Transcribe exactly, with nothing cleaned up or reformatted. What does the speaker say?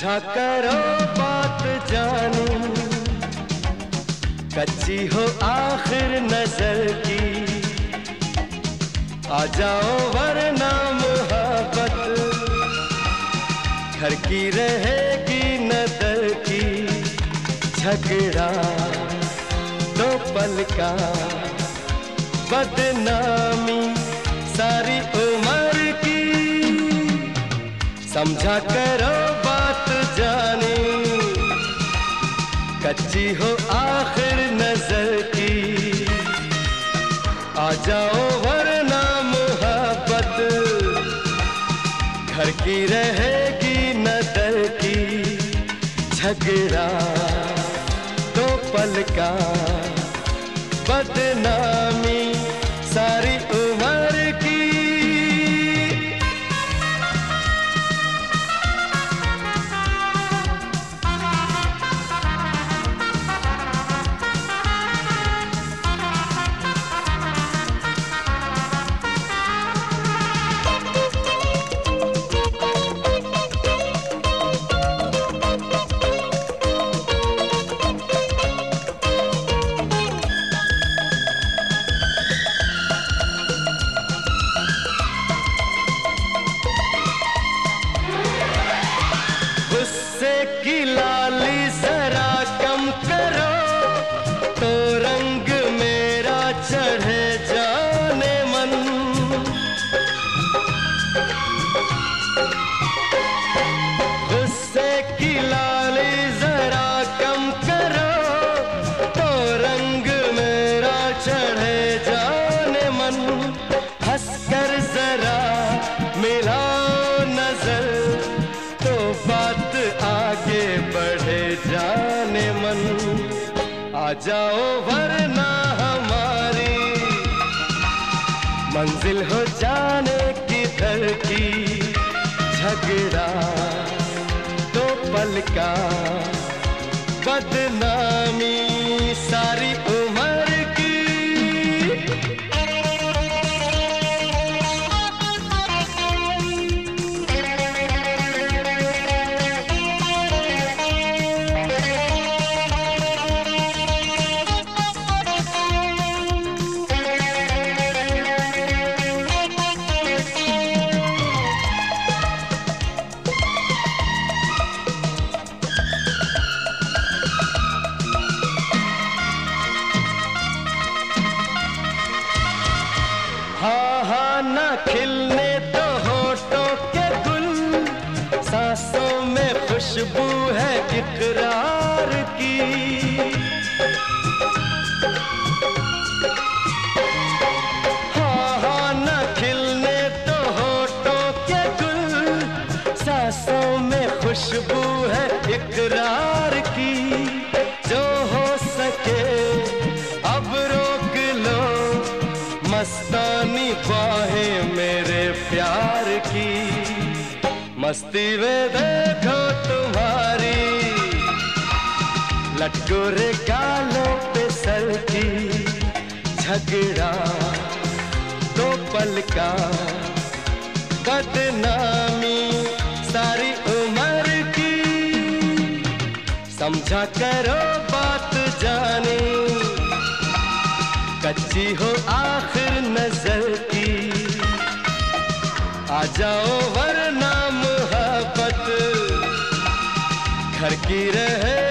समझा करो बात जानी, कच्ची हो आखिर नजर की। आ जाओ वरना मोहब्बत घर की रहेगी नदर की। झगड़ा दो पल का, बदनामी सारी उम्र की। समझा करो बात जानी, कच्ची हो आखिर नजर की। आ जाओ वरना मोहब्बत घर की रहेगी नदर की। झगड़ा दो पल का, बदनामी सारी उम्र की। गुस्से की लाली जरा कम करो, तो रंग मेरा चढ़े जाने मन। गुस्से की लाली जरा कम करो, तो रंग मेरा चढ़े जाने मन। हंसकर जरा मिलाओ नजर, तो बात आगे बढ़े जाने मन। आ जाओ वरना हमारी मंजिल हो जाने किधर की। झगड़ा दो पल का, बदनामी सारी उम्र की। हाँ हाँ ना खिलने दो होठों के गुल, सांसों में खुशबू है इकरार की। हाँ हाँ ना खिलने दो होठों के गुल, सांसों में खुशबू है इकरार की। जो हो सके अब रोक लो मस्तानी बाहें मेरे प्यार की। मस्ती में देखो तुम्हारी लटकोरे गालों पे सर की। झगड़ा दो पल का, बदनामी सारी उम्र की। समझा करो बात जानी, कच्ची हो आखिर नजर की। आ जाओ वरना मोहब्बत घर की रहे